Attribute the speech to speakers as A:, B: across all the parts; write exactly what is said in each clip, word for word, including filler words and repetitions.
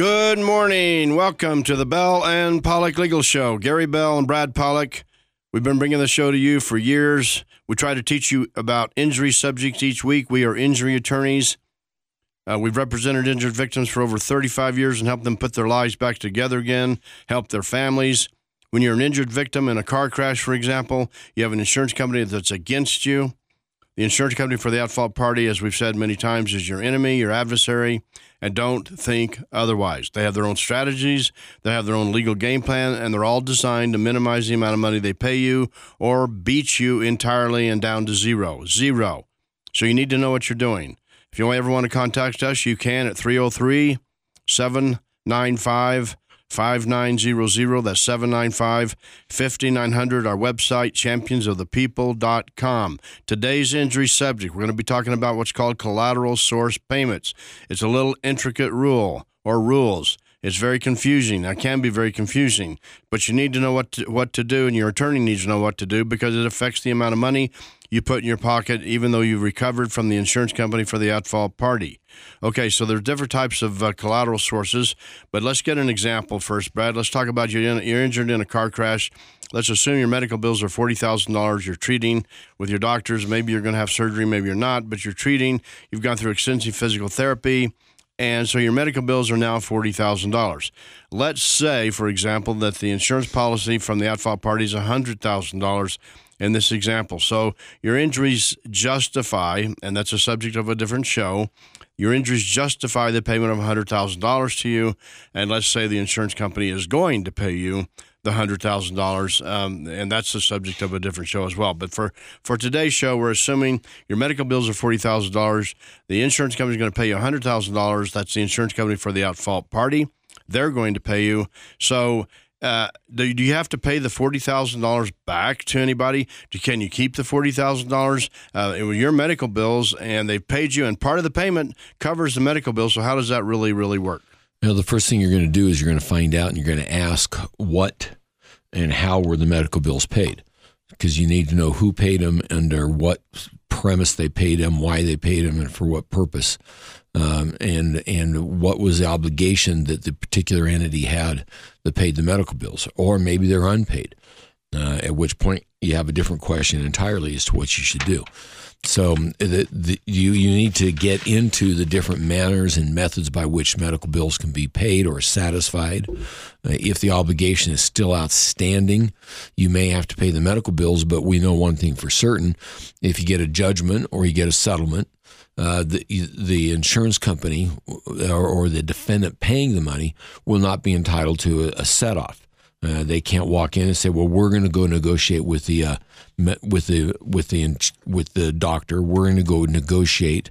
A: Good morning. Welcome to the Bell and Pollock Legal Show. Gary Bell and Brad Pollock. We've been bringing the show to you for years. We try to teach you about injury subjects each week. We are injury attorneys. Uh, we've represented injured victims for over thirty-five years and helped them put their lives back together again, help their families. When you're an injured victim in a car crash, for example, you have an insurance company that's against you. The insurance company for the at-fault party, as we've said many times, is your enemy, your adversary, and don't think otherwise. They have their own strategies, they have their own legal game plan, and they're all designed to minimize the amount of money they pay you or beat you entirely and down to zero. Zero. So you need to know what you're doing. If you ever want to contact us, you can at three oh three, seven nine five, five nine zero zero. That's seven nine five, five nine zero zero. Our website, champions of the people dot com. Today's injury subject, we're going to be talking about what's called collateral source payments. It's a little intricate rule or rules. It's very confusing. It can be very confusing, but you need to know what to, what to do, and your attorney needs to know what to do because it affects the amount of money you put in your pocket, even though you've recovered from the insurance company for the at-fault party. Okay, so there's different types of uh, collateral sources, but let's get an example first, Brad. Let's talk about you. You're injured in a car crash. Let's assume your medical bills are forty thousand dollars. You're treating with your doctors. Maybe you're going to have surgery, maybe you're not, but you're treating. You've gone through extensive physical therapy, and so your medical bills are now forty thousand dollars. Let's say, for example, that the insurance policy from the at-fault party is one hundred thousand dollars in this example. So your injuries justify, and that's a subject of a different show, your injuries justify the payment of one hundred thousand dollars to you, and let's say the insurance company is going to pay you the one hundred thousand dollars, um, and that's the subject of a different show as well. But for, for today's show, we're assuming your medical bills are forty thousand dollars. The insurance company is going to pay you one hundred thousand dollars. That's the insurance company for the at-fault party. They're going to pay you. So uh, do, do you have to pay the forty thousand dollars back to anybody? Do, can you keep the forty thousand dollars? Uh, it was your medical bills, and they've paid you, and part of the payment covers the medical bills. So how does that really, really work?
B: Now, the first thing you're going to do is you're going to find out and you're going to ask what and how were the medical bills paid, because you need to know who paid them, under what premise they paid them, why they paid them, and for what purpose, um, and and what was the obligation that the particular entity had that paid the medical bills, or maybe they're unpaid, uh, at which point you have a different question entirely as to what you should do. So the, the, you you need to get into the different manners and methods by which medical bills can be paid or satisfied. Uh, if the obligation is still outstanding, you may have to pay the medical bills, but we know one thing for certain. If you get a judgment or you get a settlement, uh, the the insurance company or, or the defendant paying the money will not be entitled to a, a set-off. Uh, they can't walk in and say, "Well, we're going to go negotiate with the uh, with the with the with the doctor. We're going to go negotiate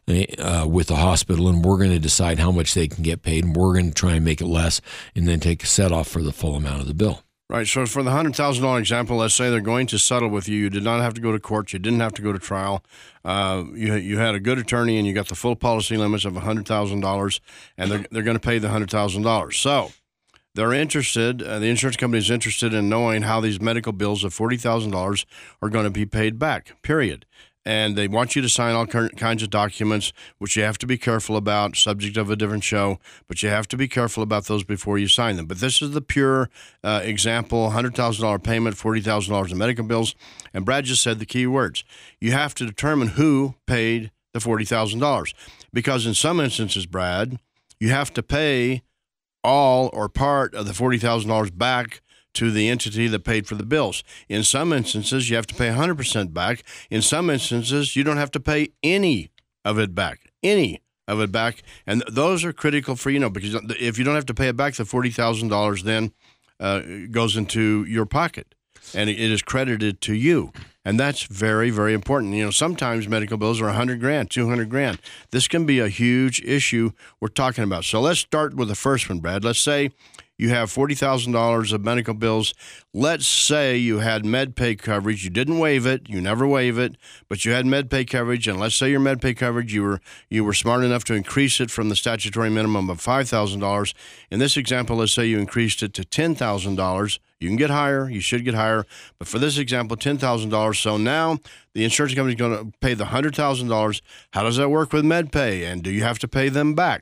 B: uh, with the hospital, and we're going to decide how much they can get paid, and we're going to try and make it less, and then take a set off for the full amount of the bill."
A: Right. So for the one hundred thousand dollars example, let's say they're going to settle with you. You did not have to go to court. You didn't have to go to trial. Uh, you you had a good attorney, and you got the full policy limits of one hundred thousand dollars, and they're they're going to pay the one hundred thousand dollars. So they're interested, uh, the insurance company is interested in knowing how these medical bills of forty thousand dollars are going to be paid back, period. And they want you to sign all kinds of documents, which you have to be careful about, subject of a different show, but you have to be careful about those before you sign them. But this is the pure uh, example, one hundred thousand dollars payment, forty thousand dollars in medical bills. And Brad just said the key words. You have to determine who paid the forty thousand dollars. Because in some instances, Brad, you have to pay all or part of the forty thousand dollars back to the entity that paid for the bills. In some instances, you have to pay one hundred percent back. In some instances, you don't have to pay any of it back, any of it back. And th- those are critical for, you know, because if you don't have to pay it back, the forty thousand dollars then uh, goes into your pocket, and it is credited to you. And that's very, very important. You know, sometimes medical bills are one hundred grand, two hundred grand. This can be a huge issue we're talking about. So let's start with the first one, Brad. Let's say you have forty thousand dollars of medical bills. Let's say you had MedPay coverage. You didn't waive it. You never waive it, but you had MedPay coverage. And let's say your MedPay coverage, you were you were smart enough to increase it from the statutory minimum of five thousand dollars. In this example, let's say you increased it to ten thousand dollars. You can get higher. You should get higher. But for this example, ten thousand dollars. So now the insurance company is going to pay the one hundred thousand dollars. How does that work with MedPay? And do you have to pay them back?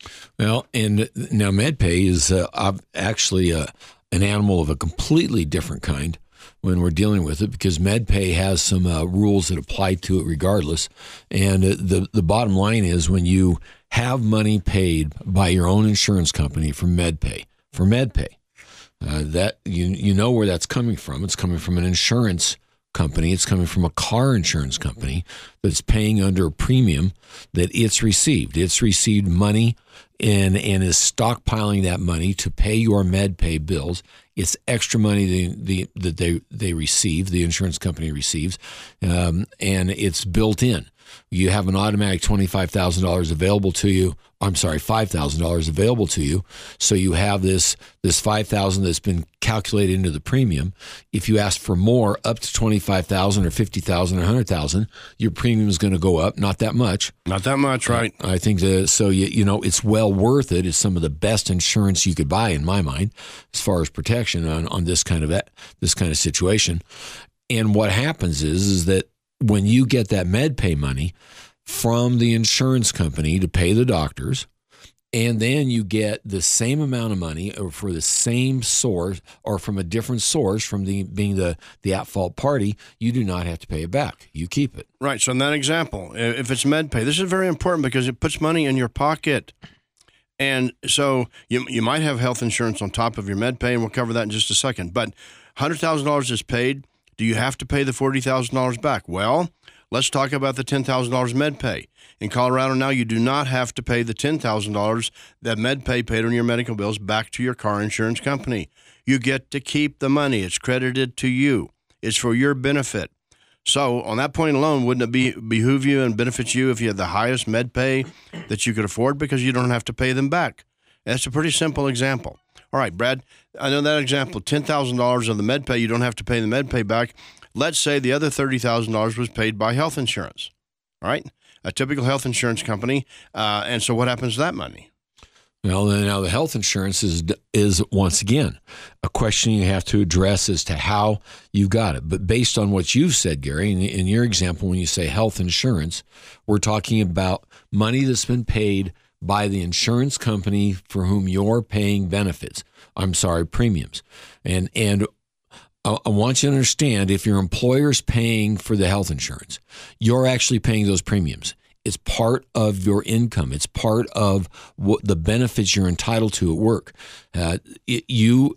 B: Well, and now MedPay is uh, actually uh, an animal of a completely different kind when we're dealing with it, because MedPay has some uh, rules that apply to it regardless. And uh, the the bottom line is, when you have money paid by your own insurance company for MedPay, for MedPay, uh, that you you know where that's coming from. It's coming from an insurance company. It's coming from a car insurance company that's paying under a premium that it's received. It's received money and and is stockpiling that money to pay your MedPay bills. It's extra money the, the, that they they receive, the insurance company receives, um, and it's built in. You have an automatic twenty-five thousand dollars available to you. I'm sorry, five thousand dollars available to you. So you have this this five thousand dollars that's been calculated into the premium. If you ask for more, up to twenty-five thousand dollars or fifty thousand dollars or one hundred thousand dollars, your premium is going to go up. Not that much.
A: Not that much, right?
B: I think the, so. You, you know, it's well worth it. It's some of the best insurance you could buy, in my mind, as far as protection on, on this kind of this kind of situation. And what happens is is that when you get that MedPay money from the insurance company to pay the doctors, and then you get the same amount of money or for the same source or from a different source from the being the, the at-fault party, you do not have to pay it back. You keep it.
A: Right. So in that example, if it's MedPay, this is very important because it puts money in your pocket. And so you you might have health insurance on top of your MedPay, and we'll cover that in just a second. But one hundred thousand dollars is paid. Do you have to pay the forty thousand dollars back? Well, let's talk about the ten thousand dollars MedPay. In Colorado now, you do not have to pay the ten thousand dollars that MedPay paid on your medical bills back to your car insurance company. You get to keep the money. It's credited to you. It's for your benefit. So on that point alone, wouldn't it be behoove you and benefit you if you had the highest MedPay that you could afford, because you don't have to pay them back? That's a pretty simple example. All right, Brad, I know that example, ten thousand dollars of the MedPay, you don't have to pay the MedPay back. Let's say the other thirty thousand dollars was paid by health insurance, all right? A typical health insurance company. Uh, and so what happens to that money?
B: Well, now the health insurance is, is once again, a question you have to address as to how you got it. But based on what you've said, Gary, in, in your example, when you say health insurance, we're talking about money that's been paid by the insurance company for whom you're paying benefits. I'm sorry, premiums. And and I, I want you to understand, if your employer's paying for the health insurance, you're actually paying those premiums. It's part of your income. It's part of what the benefits you're entitled to at work. Uh, it, you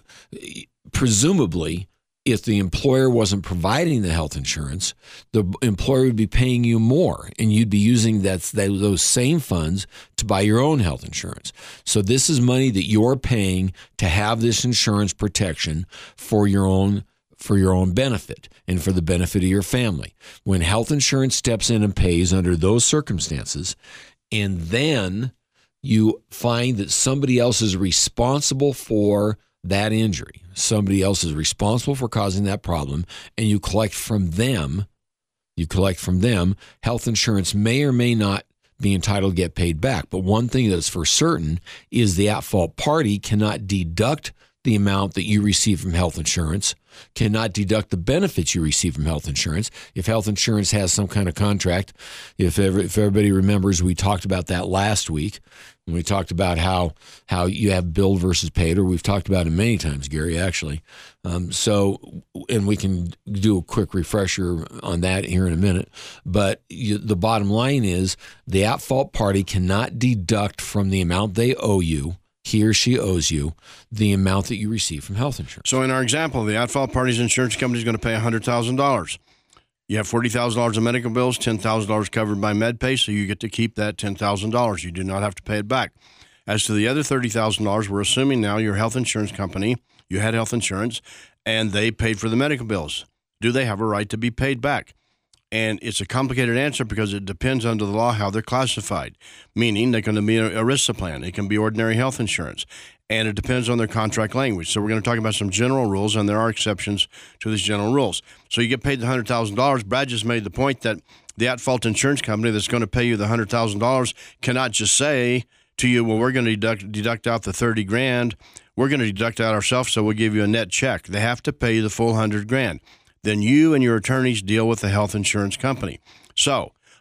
B: presumably, if the employer wasn't providing the health insurance, the employer would be paying you more, and you'd be using that, that those same funds to buy your own health insurance. So this is money that you're paying to have this insurance protection for your own for your own benefit and for the benefit of your family. When health insurance steps in and pays under those circumstances, and then you find that somebody else is responsible for that injury, somebody else is responsible for causing that problem, and you collect from them, you collect from them, health insurance may or may not be entitled to get paid back. But one thing that's for certain is the at-fault party cannot deduct the amount that you receive from health insurance, cannot deduct the benefits you receive from health insurance. If health insurance has some kind of contract, if ever, if everybody remembers, we talked about that last week when we talked about how how you have billed versus paid, or we've talked about it many times, Gary, actually. Um, so, and we can do a quick refresher on that here in a minute. But you, the bottom line is the at-fault party cannot deduct from the amount they owe you, he or she owes you, the amount that you receive from health insurance.
A: So in our example, the at-fault party's insurance company is going to pay one hundred thousand dollars. You have forty thousand dollars in medical bills, ten thousand dollars covered by MedPay, so you get to keep that ten thousand dollars. You do not have to pay it back. As to the other thirty thousand dollars, we're assuming now your health insurance company, you had health insurance, and they paid for the medical bills. Do they have a right to be paid back? And it's a complicated answer because it depends under the law how they're classified, meaning they're going to be an ERISA plan. It can be ordinary health insurance, and it depends on their contract language. So we're going to talk about some general rules, and there are exceptions to these general rules. So you get paid the one hundred thousand dollars. Brad just made the point that the at-fault insurance company that's going to pay you the one hundred thousand dollars cannot just say to you, well, we're going to deduct, deduct out the thirty grand. We're going to deduct out ourselves, so we'll give you a net check. They have to pay you the full one hundred grand. Then you and your attorneys deal with the health insurance company. So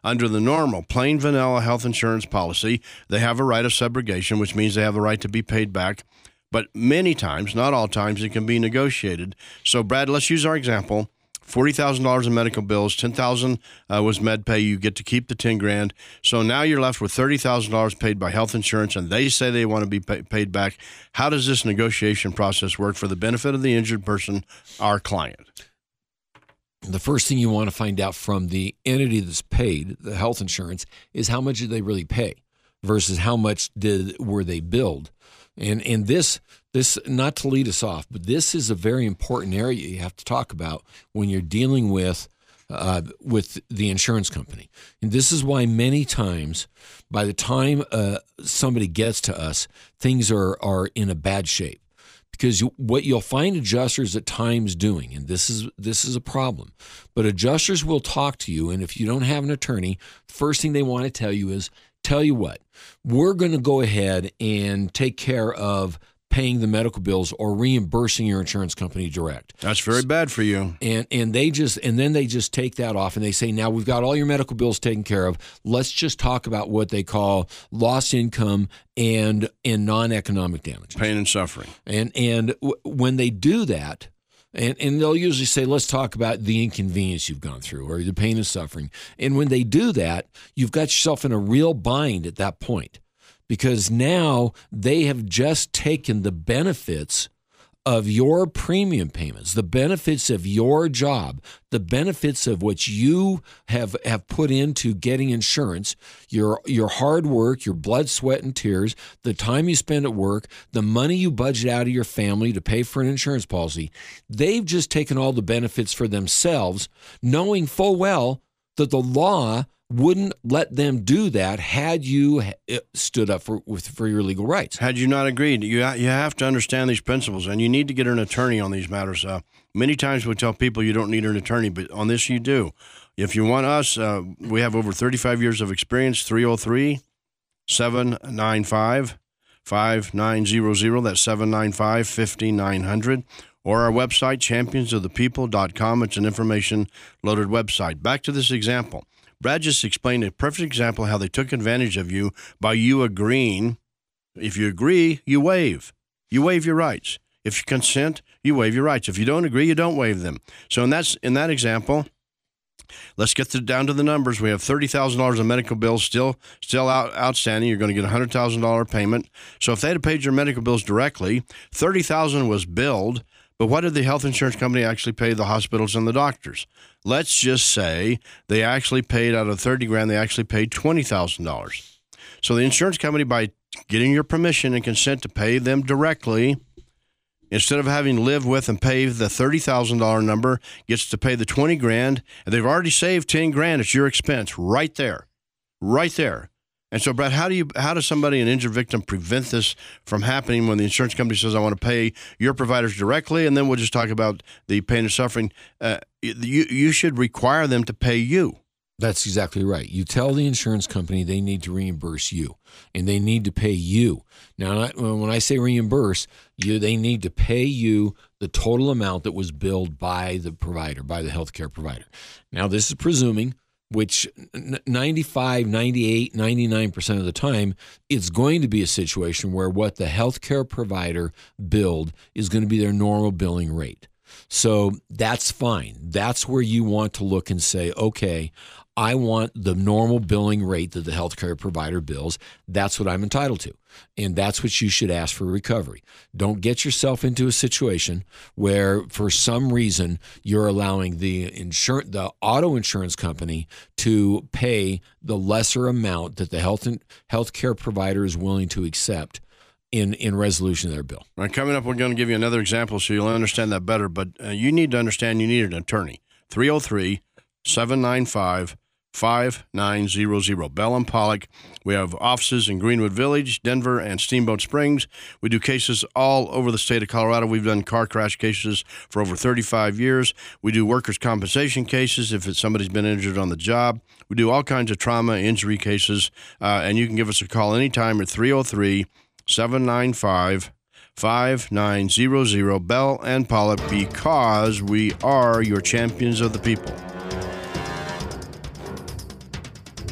A: Under the normal, plain vanilla health insurance policy, they have a right of subrogation, which means they have a right to be paid back. But many times, not all times, it can be negotiated. So, Brad, let's use our example. forty thousand dollars in medical bills, ten thousand dollars uh, was med pay. You get to keep the ten grand. So now you're left with thirty thousand dollars paid by health insurance, and they say they want to be pay- paid back. How does this negotiation process work for the benefit of the injured person, our client?
B: The first thing you want to find out from the entity that's paid, the health insurance, is how much did they really pay versus how much did were they billed. And and this, this not to lead us off, but this is a very important area you have to talk about when you're dealing with uh, with the insurance company. And this is why many times, by the time uh, somebody gets to us, things are are in a bad shape. Because you, what you'll find adjusters at times doing, and this is this is a problem, but adjusters will talk to you, and if you don't have an attorney, the first thing they want to tell you is, tell you what, we're going to go ahead and take care of paying the medical bills or reimbursing your insurance company direct.
A: That's very bad for you.
B: And and they just and then they just take that off and they say, now we've got all your medical bills taken care of. Let's just talk about what they call lost income and and non-economic damages.
A: Pain and suffering.
B: And and w- when they do that, and, and they'll usually say, let's talk about the inconvenience you've gone through or the pain and suffering. And when they do that, you've got yourself in a real bind at that point. Because now they have just taken the benefits of your premium payments, the benefits of your job, the benefits of what you have, have put into getting insurance, your your hard work, your blood, sweat, and tears, the time you spend at work, the money you budget out of your family to pay for an insurance policy. They've just taken all the benefits for themselves, knowing full well that the law wouldn't let them do that had you stood up for with, for your legal rights.
A: Had you not agreed, you you have to understand these principles, and you need to get an attorney on these matters. Uh, many times we tell people you don't need an attorney, but on this you do. If you want us, uh, we have over thirty-five years of experience, three oh three, seven nine five, five nine zero zero. That's seven nine five, five nine zero zero. Or our website, champions of the people dot com. It's an information-loaded website. Back to this example. Brad just explained a perfect example of how they took advantage of you by you agreeing. If you agree, you waive. You waive your rights. If you consent, you waive your rights. If you don't agree, you don't waive them. So in that, in that example, let's get to, down to the numbers. We have thirty thousand dollars in medical bills still still out, outstanding. You're going to get a one hundred thousand dollars payment. So if they had paid your medical bills directly, thirty thousand dollars was billed. But what did the health insurance company actually pay the hospitals and the doctors? Let's just say they actually paid out of thirty grand, they actually paid twenty thousand dollars. So the insurance company, by getting your permission and consent to pay them directly, instead of having lived with and pay the thirty thousand dollars number, gets to pay the twenty grand, and they've already saved ten grand at your expense right there, right there. And so, Brad, how do you, how does somebody, an injured victim, prevent this from happening when the insurance company says, I want to pay your providers directly, and then we'll just talk about the pain and suffering? Uh, you, you should require them to pay you.
B: That's exactly right. You tell the insurance company they need to reimburse you, and they need to pay you. Now, when I say reimburse, you they need to pay you the total amount that was billed by the provider, by the healthcare provider. Now, this is presuming, which ninety-five, ninety-eight, ninety-nine percent of the time, it's going to be a situation where what the healthcare provider billed is going to be their normal billing rate. So that's fine. That's where you want to look and say, okay, I want the normal billing rate that the healthcare provider bills. That's what I'm entitled to. And that's what you should ask for recovery. Don't get yourself into a situation where for some reason you're allowing the insur- the auto insurance company to pay the lesser amount that the health and healthcare provider is willing to accept in, in resolution of their bill.
A: All right, coming up, we're going to give you another example so you'll understand that better. But uh, you need to understand you need an attorney. three oh three, seven nine five, five nine zero zero. Bell and Pollock. We have offices in Greenwood Village, Denver, and Steamboat Springs. We do cases all over the state of Colorado. We've done car crash cases for over thirty-five years. We do workers' compensation cases if it's somebody's been injured on the job. We do all kinds of trauma, injury cases, uh, and you can give us a call anytime at three oh three, seven nine five, five nine zero zero. Bell and Pollock, because we are your champions of the people.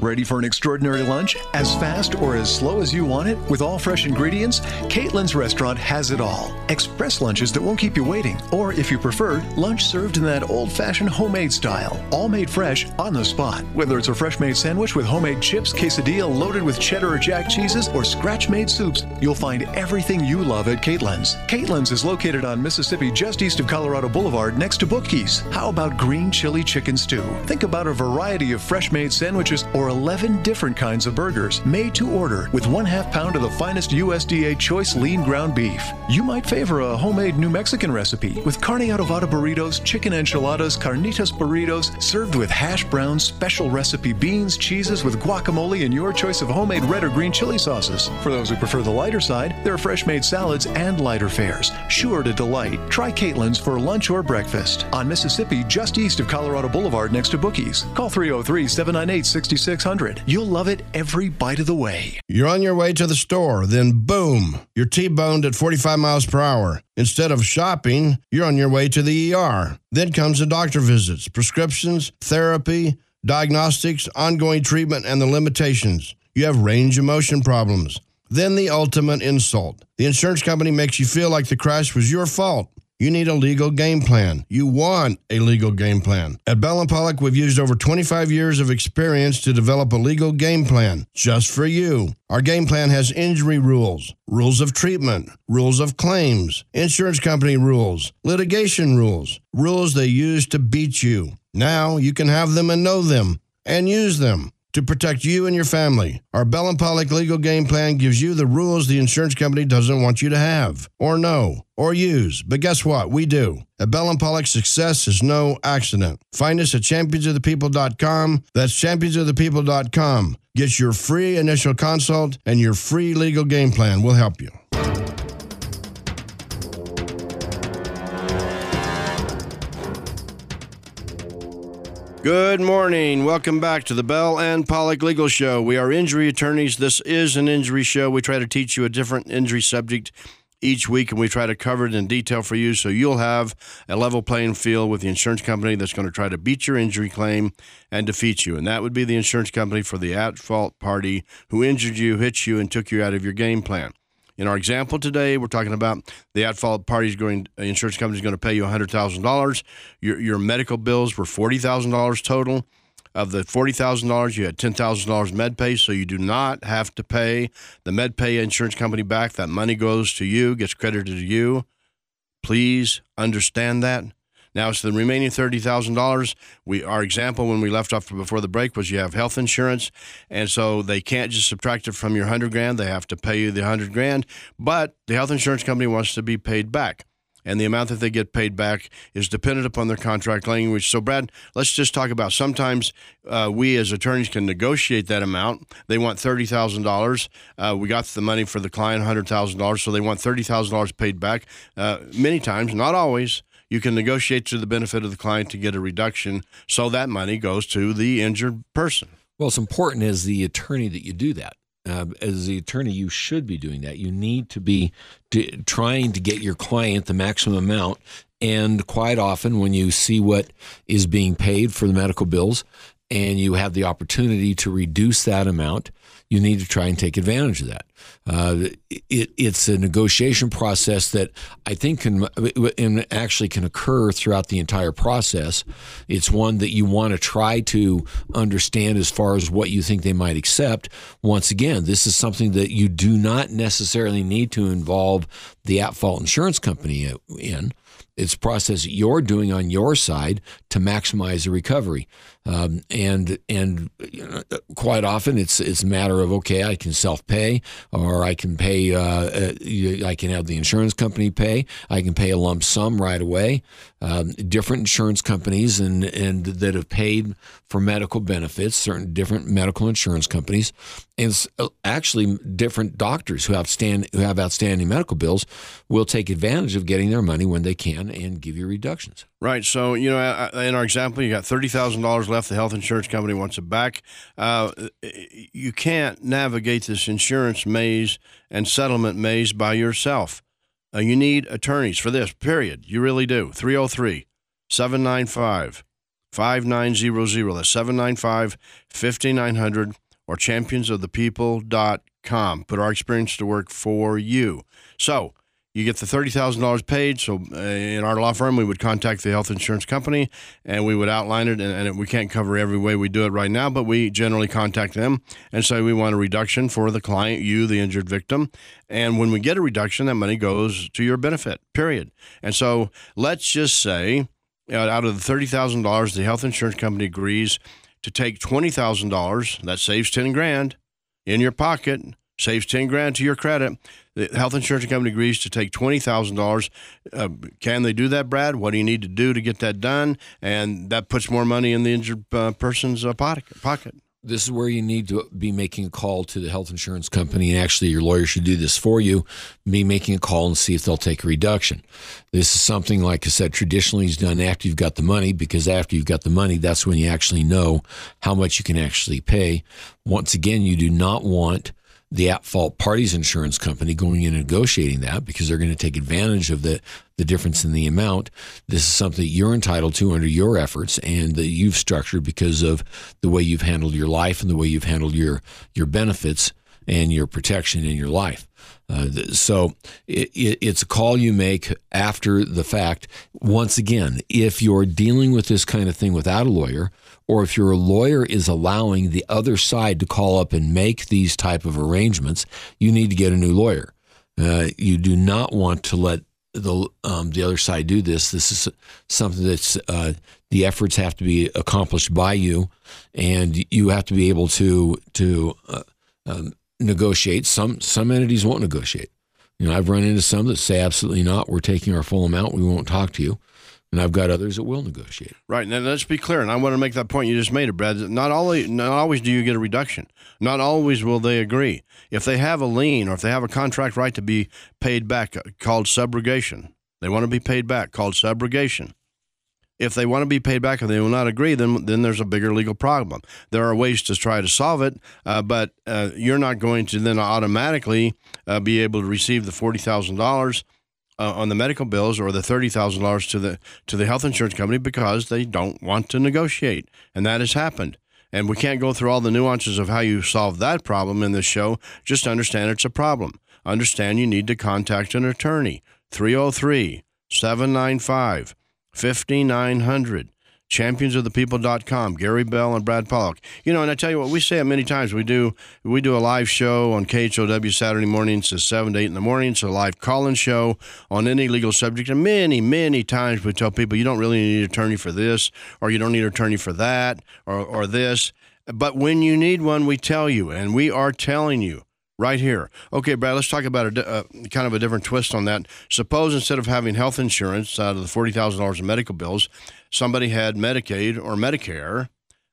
C: Ready for an extraordinary lunch? As fast or as slow as you want it? With all fresh ingredients? Caitlin's Restaurant has it all. Express lunches that won't keep you waiting. Or if you prefer, lunch served in that old-fashioned homemade style. All made fresh on the spot. Whether it's a fresh-made sandwich with homemade chips, quesadilla loaded with cheddar or jack cheeses, or scratch-made soups, you'll find everything you love at Caitlin's. Caitlin's is located on Mississippi just east of Colorado Boulevard next to Bookies. How about green chili chicken stew? Think about a variety of fresh-made sandwiches or eleven different kinds of burgers made to order with one half pound of the finest U S D A choice lean ground beef. You might favor a homemade New Mexican recipe with carne adobada burritos, chicken enchiladas, carnitas burritos, served with hash browns, special recipe beans, cheeses with guacamole, and your choice of homemade red or green chili sauces. For those who prefer the lighter side, there are fresh-made salads and lighter fares, sure to delight. Try Caitlin's for lunch or breakfast on Mississippi, just east of Colorado Boulevard next to Bookies. Call three oh three, seven nine eight, six six zero zero. You'll love it every bite of the way.
A: You're on your way to the store, then boom, you're T-boned at forty-five miles per hour. Instead of shopping, you're on your way to the E R. Then comes the doctor visits, prescriptions, therapy, diagnostics, ongoing treatment, and the limitations. You have range of motion problems. Then the ultimate insult. The insurance company makes you feel like the crash was your fault. You need a legal game plan. You want a legal game plan. At Bell and Pollock, we've used over twenty-five years of experience to develop a legal game plan just for you. Our game plan has injury rules, rules of treatment, rules of claims, insurance company rules, litigation rules, rules they use to beat you. Now you can have them and know them and use them to protect you and your family. Our Bell and Pollock legal game plan gives you the rules the insurance company doesn't want you to have, or know, or use. But guess what? We do. At Bell and Pollock, success is no accident. Find us at champions of the people dot com. That's champions of the people dot com. Get your free initial consult and your free legal game plan. We'll help you. Good morning. Welcome back to the Bell and Pollock Legal Show. We are injury attorneys. This is an injury show. We try to teach you a different injury subject each week, and we try to cover it in detail for you so you'll have a level playing field with the insurance company that's going to try to beat your injury claim and defeat you. And that would be the insurance company for the at-fault party who injured you, hit you, and took you out of your game plan. In our example today, we're talking about the at-fault party's going, the insurance company is going to pay you one hundred thousand dollars. Your your medical bills were forty thousand dollars total. Of the forty thousand dollars, you had ten thousand dollars MedPay, so you do not have to pay the MedPay insurance company back. That money goes to you, gets credited to you. Please understand that. Now, it's the remaining thirty thousand dollars. We, our example when we left off before the break was you have health insurance, and so they can't just subtract it from your one hundred grand. They have to pay you the one hundred grand, but the health insurance company wants to be paid back, and the amount that they get paid back is dependent upon their contract language. So, Brad, let's just talk about sometimes uh, we as attorneys can negotiate that amount. They want thirty thousand dollars. Uh, we got the money for the client, one hundred thousand dollars, so they want thirty thousand dollars paid back. Uh, many times, not always, you can negotiate to the benefit of the client to get a reduction so that money goes to the injured person.
B: Well, it's important as the attorney that you do that. Uh, as the attorney, you should be doing that. You need to be d- trying to get your client the maximum amount. And quite often when you see what is being paid for the medical bills and you have the opportunity to reduce that amount, you need to try and take advantage of that. Uh, it, it's a negotiation process that I think can and actually can occur throughout the entire process. It's one that you want to try to understand as far as what you think they might accept. Once again, this is something that you do not necessarily need to involve the at-fault insurance company in. It's a process that you're doing on your side to maximize the recovery. Um, and and you know, quite often it's it's a matter of, okay, I can self-pay, or I can pay, uh, I can have the insurance company pay, I can pay a lump sum right away. Um, different insurance companies and, and that have paid for medical benefits, certain different medical insurance companies, and actually different doctors who have, stand, who have outstanding medical bills will take advantage of getting their money when they can and give you reductions.
A: Right. So, you know, in our example, you got thirty thousand dollars left. The health insurance company wants it back. Uh, you can't navigate this insurance maze and settlement maze by yourself. Uh, you need attorneys for this, period. You really do. three oh three, seven nine five, five nine zero zero. That's seven nine five, five nine zero zero. or champions of the people dot com. Put our experience to work for you. So you get the thirty thousand dollars paid. So uh, in our law firm, we would contact the health insurance company, and we would outline it. And, and it, we can't cover every way we do it right now, but we generally contact them and say we want a reduction for the client, you, the injured victim. And when we get a reduction, that money goes to your benefit, period. And so let's just say uh, out of the thirty thousand dollars, the health insurance company agrees to take twenty thousand dollars. That saves ten grand in your pocket, saves ten grand to your credit. The health insurance company agrees to take twenty thousand dollars. Uh, can they do that, Brad? What do you need to do to get that done? And that puts more money in the injured uh, person's uh, pocket.
B: This is where you need to be making a call to the health insurance company, and actually your lawyer should do this for you, be making a call and see if they'll take a reduction. This is something, like I said, traditionally is done after you've got the money, because after you've got the money, that's when you actually know how much you can actually pay. Once again, you do not want the at-fault parties insurance company going in and negotiating that, because they're going to take advantage of the, the difference in the amount. This is something that you're entitled to under your efforts and that you've structured because of the way you've handled your life and the way you've handled your, your benefits and your protection in your life. Uh, so it, it, it's a call you make after the fact. Once again, if you're dealing with this kind of thing without a lawyer, or if your lawyer is allowing the other side to call up and make these type of arrangements, you need to get a new lawyer. Uh, you do not want to let the um, the other side do this. This is something that's uh, the efforts have to be accomplished by you, and you have to be able to to uh, um, negotiate. Some some entities won't negotiate. You know, I've run into some that say absolutely not. We're taking our full amount. We won't talk to you. And I've got others that will negotiate.
A: Right. Now, let's be clear, and I want to make that point you just made it, Brad. Not always, not always do you get a reduction. Not always will they agree. If they have a lien or if they have a contract right to be paid back called subrogation, they want to be paid back called subrogation. If they want to be paid back and they will not agree, then then there's a bigger legal problem. There are ways to try to solve it, uh, but uh, you're not going to then automatically uh, be able to receive the forty thousand dollars Uh, on the medical bills or the thirty thousand dollars to the to the health insurance company because they don't want to negotiate. And that has happened. And we can't go through all the nuances of how you solve that problem in this show. Just understand it's a problem. Understand you need to contact an attorney. three oh three, seven nine five, five nine zero zero. champions of the people dot com, Gary Bell and Brad Pollock. You know, and I tell you what, we say it many times. We do we do a live show on K H O W Saturday mornings at seven to eight in the morning. It's a live call-in show on any legal subject. And many, many times we tell people you don't really need an attorney for this, or you don't need an attorney for that, or, or this. But when you need one, we tell you, and we are telling you right here. Okay, Brad, let's talk about a uh, kind of a different twist on that. Suppose instead of having health insurance out of the forty thousand dollars in medical bills, somebody had Medicaid or Medicare,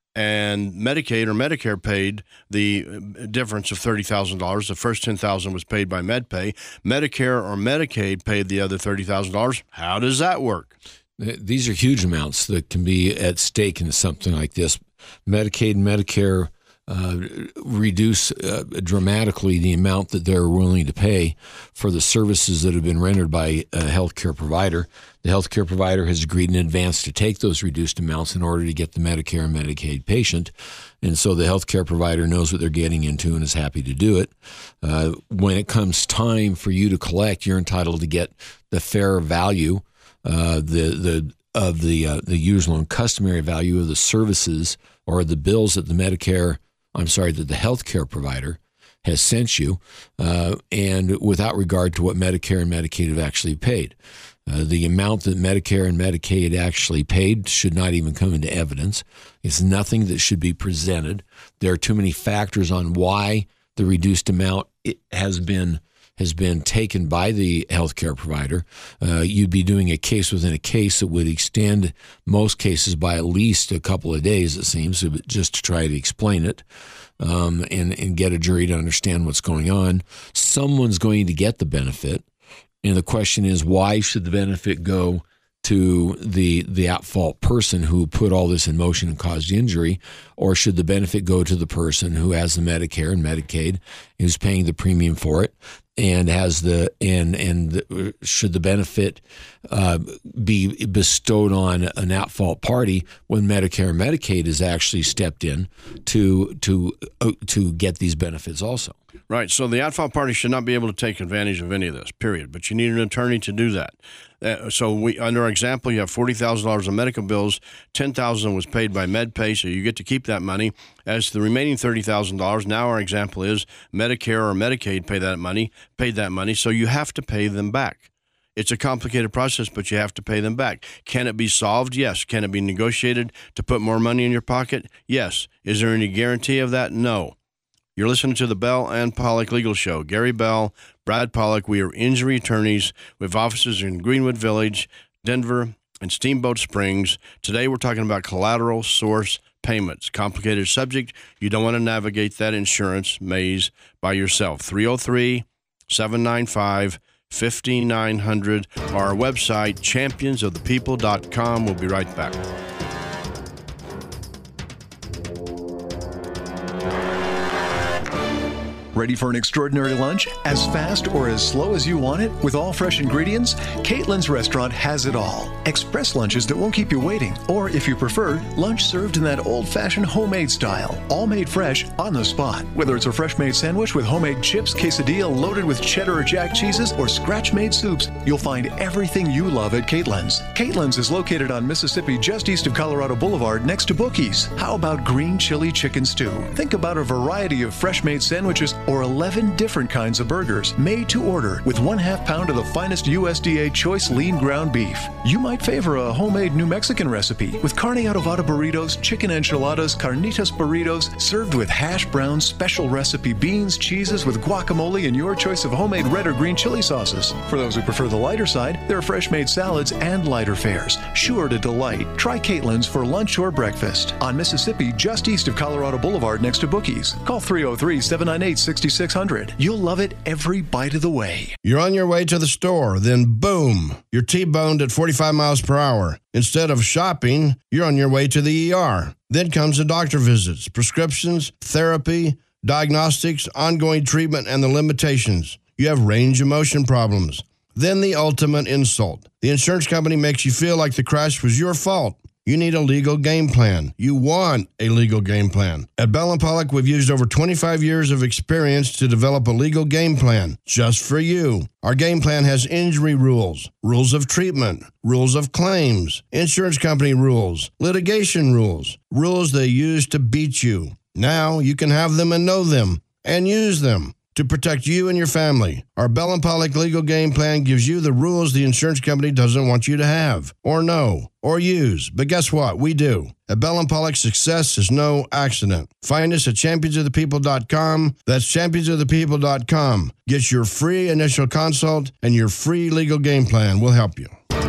A: and Medicaid or Medicare paid the difference of thirty thousand dollars. The first ten thousand dollars was paid by MedPay. Medicare or Medicaid paid the other thirty thousand dollars. How does that work?
B: These are huge amounts that can be at stake in something like this. Medicaid and Medicare Uh, reduce uh, dramatically the amount that they're willing to pay for the services that have been rendered by a healthcare provider. The healthcare provider has agreed in advance to take those reduced amounts in order to get the Medicare and Medicaid patient. And so the healthcare provider knows what they're getting into and is happy to do it. Uh, when it comes time for you to collect, you're entitled to get the fair value, uh, the the of the uh, the usual and customary value of the services or the bills that the Medicare I'm sorry, that the healthcare provider has sent you, uh, and without regard to what Medicare and Medicaid have actually paid. Uh, the amount that Medicare and Medicaid actually paid should not even come into evidence. It's nothing that should be presented. There are too many factors on why the reduced amount it has been has been taken by the healthcare provider. Uh, you'd be doing a case within a case that would extend most cases by at least a couple of days, it seems, just to try to explain it um, and, and get a jury to understand what's going on. Someone's going to get the benefit, and the question is, why should the benefit go to the the at-fault person who put all this in motion and caused injury, or should the benefit go to the person who has the Medicare and Medicaid, who's paying the premium for it, and has the and and the, should the benefit uh, be bestowed on an at-fault party when Medicare and Medicaid has actually stepped in to to uh, to get these benefits also.
A: Right. So the at-fault party should not be able to take advantage of any of this, period. But you need an attorney to do that. Uh, so we, under our example, you have forty thousand dollars in medical bills, ten thousand dollars was paid by MedPay, so you get to keep that money. As the remaining thirty thousand dollars, now our example is Medicare or Medicaid pay that money, paid that money, so you have to pay them back. It's a complicated process, but you have to pay them back. Can it be solved? Yes. Can it be negotiated to put more money in your pocket? Yes. Is there any guarantee of that? No. You're listening to the Bell and Pollock Legal Show. Gary Bell, Brad Pollock. We are injury attorneys. We have offices in Greenwood Village, Denver, and Steamboat Springs. Today we're talking about collateral source payments. Complicated subject. You don't want to navigate that insurance maze by yourself. three oh three, seven nine five, five nine zero zero. Our website, champions of the people dot com. We'll be right back.
C: Ready for an extraordinary lunch? As fast or as slow as you want it? With all fresh ingredients? Caitlin's Restaurant has it all. Express lunches that won't keep you waiting. Or, if you prefer, lunch served in that old-fashioned homemade style. All made fresh on the spot. Whether it's a fresh-made sandwich with homemade chips, quesadilla loaded with cheddar or jack cheeses, or scratch-made soups, you'll find everything you love at Caitlin's. Caitlin's is located on Mississippi just east of Colorado Boulevard next to Bookies. How about green chili chicken stew? Think about a variety of fresh-made sandwiches or eleven different kinds of burgers made to order with one half pound of the finest U S D A choice lean ground beef. You might favor a homemade New Mexican recipe with carne adobada burritos, chicken enchiladas, carnitas burritos, served with hash brown special recipe beans, cheeses with guacamole, and your choice of homemade red or green chili sauces. For those who prefer the lighter side, there are fresh made salads and lighter fares, sure to delight. Try Caitlin's for lunch or breakfast on Mississippi, just east of Colorado Boulevard next to Bookies. Call three oh three, seven nine eight, six six zero zero. You'll love it every bite of the way.
A: You're on your way to the store, then boom, you're T-boned at forty-five miles per hour. Instead of shopping, you're on your way to the E R. Then comes the doctor visits, prescriptions, therapy, diagnostics, ongoing treatment, and the limitations. You have range of motion problems. Then the ultimate insult. The insurance company makes you feel like the crash was your fault. You need a legal game plan. You want a legal game plan. At Bell and Pollock, we've used over twenty-five years of experience to develop a legal game plan just for you. Our game plan has injury rules, rules of treatment, rules of claims, insurance company rules, litigation rules, rules they use to beat you. Now you can have them and know them and use them to protect you and your family. Our Bell and Pollock legal game plan gives you the rules the insurance company doesn't want you to have, or know, or use. But guess what? We do. At Bell and Pollock, success is no accident. Find us at champions of the people dot com. That's champions of the people dot com. Get your free initial consult and your free legal game plan. We'll help you.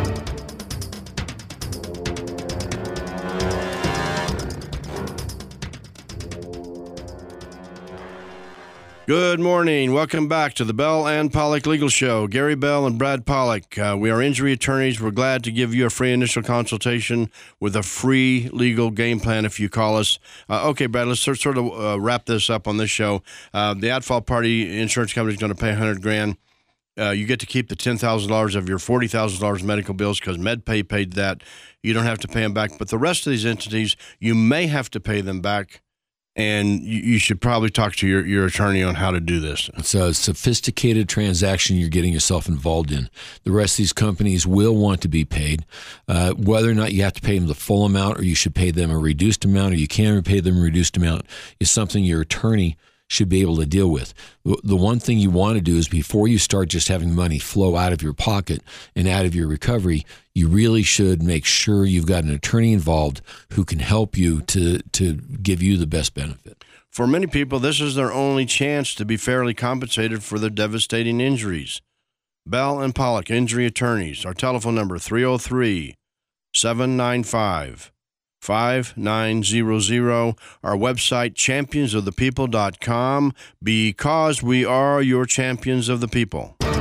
A: Good morning. Welcome back to the Bell and Pollock Legal Show. Gary Bell and Brad Pollock. Uh, we are injury attorneys. We're glad to give you a free initial consultation with a free legal game plan if you call us. Uh, okay, Brad, let's sort of uh, wrap this up on this show. Uh, the at-fault party insurance company is going to pay one hundred grand. Uh, you get to keep the ten thousand dollars of your forty thousand dollars medical bills because MedPay paid that. You don't have to pay them back. But the rest of these entities, you may have to pay them back. And you should probably talk to your, your attorney on how to do this.
B: It's a sophisticated transaction you're getting yourself involved in. The rest of these companies will want to be paid. Uh, whether or not you have to pay them the full amount or you should pay them a reduced amount or you can pay them a reduced amount is something your attorney should be able to deal with. The one thing you want to do is before you start just having money flow out of your pocket and out of your recovery, you really should make sure you've got an attorney involved who can help you to, to give you the best benefit.
A: For many people, this is their only chance to be fairly compensated for their devastating injuries. Bell and Pollock Injury Attorneys. Our telephone number, three oh three, seven nine five, five nine zero zero. Our website, champions of the people dot com, because we are your champions of the people.